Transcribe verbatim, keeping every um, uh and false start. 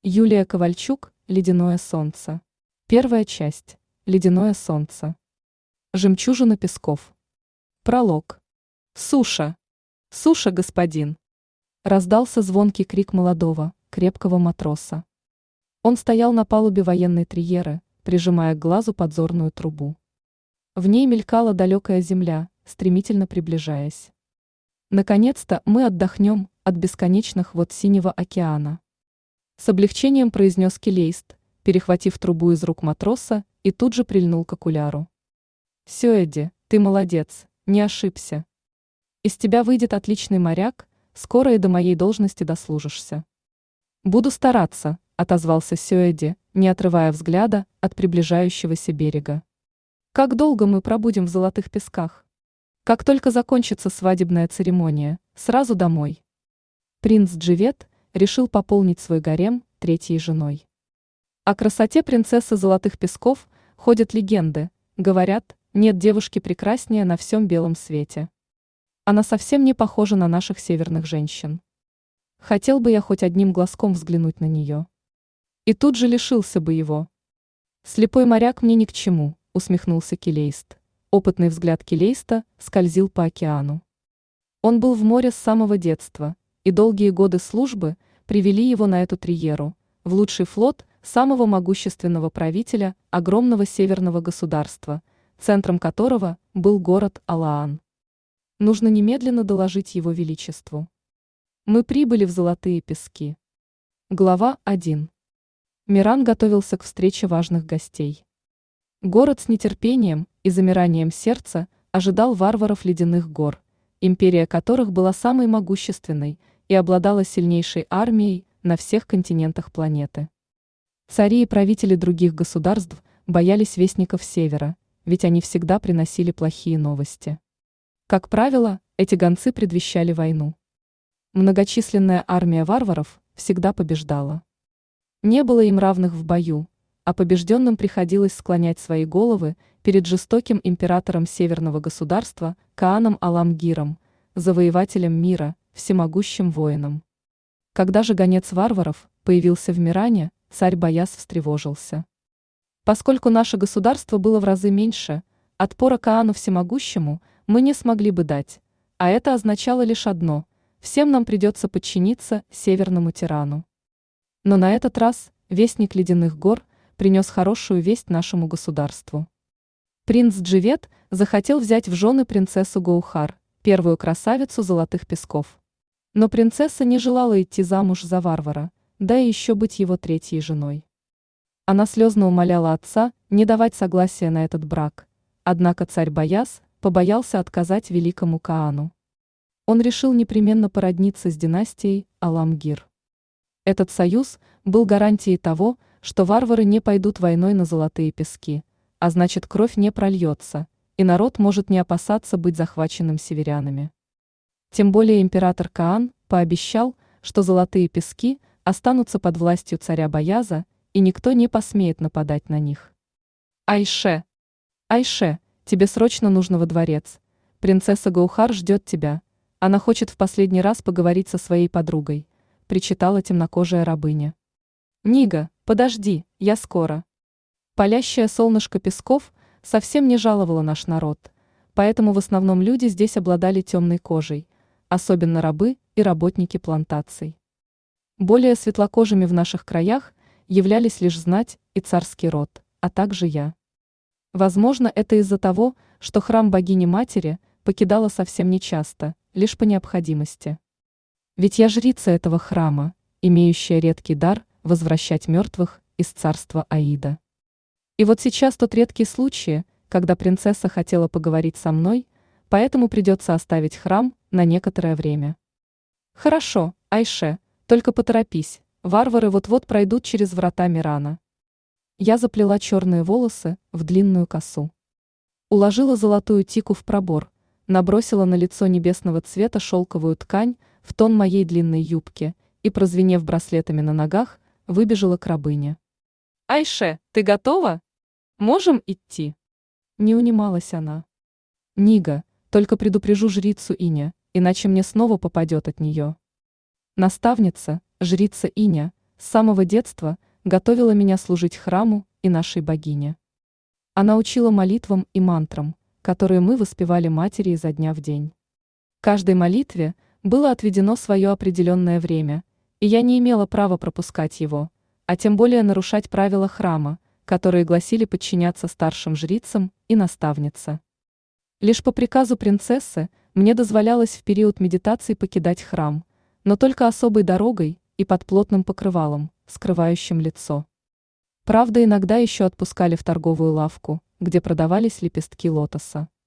Юлия Ковальчук «Ледяное солнце». Первая часть. Ледяное солнце. Жемчужина песков. Пролог. Суша. Суша, господин. Раздался звонкий крик молодого, крепкого матроса. Он стоял на палубе военной триеры, прижимая к глазу подзорную трубу. В ней мелькала далекая земля, стремительно приближаясь. Наконец-то мы отдохнем от бесконечных вод синего океана. С облегчением произнес Келейст, перехватив трубу из рук матроса, и тут же прильнул к окуляру. Сёэдди, ты молодец, не ошибся. Из тебя выйдет отличный моряк, скоро и до моей должности дослужишься. Буду стараться, отозвался Сёэдди, не отрывая взгляда от приближающегося берега. Как долго мы пробудем в золотых песках? Как только закончится свадебная церемония, сразу домой. Принц Дживет решил пополнить свой гарем третьей женой. О красоте принцессы Золотых Песков ходят легенды, говорят, нет девушки прекраснее на всем белом свете. Она совсем не похожа на наших северных женщин. Хотел бы я хоть одним глазком взглянуть на нее. И тут же лишился бы его. Слепой моряк мне ни к чему, усмехнулся Келейст. Опытный взгляд Келейста скользил по океану. Он был в море с самого детства, и долгие годы службы привели его на эту триеру, в лучший флот самого могущественного правителя огромного северного государства, центром которого был город Алаан. Нужно немедленно доложить его величеству. Мы прибыли в Золотые Пески. Глава первая. Миран готовился к встрече важных гостей. Город с нетерпением и замиранием сердца ожидал варваров ледяных гор, империя которых была самой могущественной и обладала сильнейшей армией на всех континентах планеты. Цари и правители других государств боялись вестников севера, ведь они всегда приносили плохие новости. Как правило, эти гонцы предвещали войну. Многочисленная армия варваров всегда побеждала. Не было им равных в бою, а побежденным приходилось склонять свои головы перед жестоким императором северного государства Кааном Аламгиром, завоевателем мира, всемогущим воином. Когда же гонец варваров появился в Миране, царь Баяс встревожился. Поскольку наше государство было в разы меньше, отпора Каану всемогущему мы не смогли бы дать, а это означало лишь одно – всем нам придется подчиниться северному тирану. Но на этот раз вестник ледяных гор принес хорошую весть нашему государству. Принц Дживет захотел взять в жены принцессу Гоухар, первую красавицу Золотых Песков. Но принцесса не желала идти замуж за варвара, да и еще быть его третьей женой. Она слезно умоляла отца не давать согласия на этот брак, однако царь Баяс побоялся отказать великому Каану. Он решил непременно породниться с династией Аламгир. Этот союз был гарантией того, что варвары не пойдут войной на Золотые Пески, а значит кровь не прольется, и народ может не опасаться быть захваченным северянами. Тем более император Каан пообещал, что Золотые Пески останутся под властью царя Баяза, и никто не посмеет нападать на них. Айше! Айше, тебе срочно нужно во дворец. Принцесса Гоухар ждет тебя. Она хочет в последний раз поговорить со своей подругой, причитала темнокожая рабыня. Нига, подожди, я скоро. Палящее солнышко песков совсем не жаловало наш народ, поэтому в основном люди здесь обладали темной кожей, особенно рабы и работники плантаций. Более светлокожими в наших краях являлись лишь знать и царский род, а также я. Возможно, это из-за того, что храм богини-матери покидала совсем нечасто, лишь по необходимости. Ведь я жрица этого храма, имеющая редкий дар возвращать мертвых из царства Аида. И вот сейчас тот редкий случай, когда принцесса хотела поговорить со мной, поэтому придется оставить храм на некоторое время. Хорошо, Айше, только поторопись, варвары вот-вот пройдут через врата Мирана. Я заплела черные волосы в длинную косу. Уложила золотую тику в пробор, набросила на лицо небесного цвета шелковую ткань в тон моей длинной юбки и, прозвенев браслетами на ногах, выбежала к рабыне. «Айше, ты готова? Можем идти?» Не унималась она. «Нига, только предупрежу жрицу Иня, иначе мне снова попадет от нее». Наставница, жрица Иня, с самого детства готовила меня служить храму и нашей богине. Она учила молитвам и мантрам, которые мы воспевали матери изо дня в день. Каждой молитве было отведено свое определенное время, и я не имела права пропускать его, а тем более нарушать правила храма, которые гласили подчиняться старшим жрицам и наставнице. Лишь по приказу принцессы мне дозволялось в период медитации покидать храм, но только особой дорогой и под плотным покрывалом, скрывающим лицо. Правда, иногда еще отпускали в торговую лавку, где продавались лепестки лотоса.